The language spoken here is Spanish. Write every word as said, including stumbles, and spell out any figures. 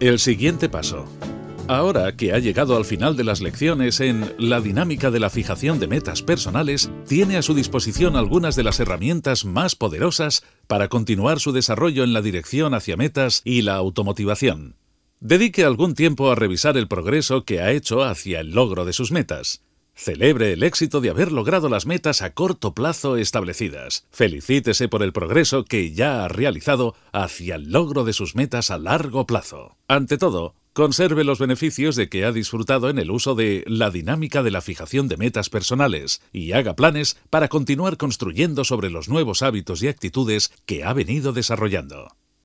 El siguiente paso. Ahora que ha llegado al final de las lecciones en la dinámica de la fijación de metas personales, tiene a su disposición algunas de las herramientas más poderosas para continuar su desarrollo en la dirección hacia metas y la automotivación. Dedique algún tiempo a revisar el progreso que ha hecho hacia el logro de sus metas. Celebre el éxito de haber logrado las metas a corto plazo establecidas. Felicítese por el progreso que ya ha realizado hacia el logro de sus metas a largo plazo. Ante todo, conserve los beneficios de que ha disfrutado en el uso de la dinámica de la fijación de metas personales y haga planes para continuar construyendo sobre los nuevos hábitos y actitudes que ha venido desarrollando.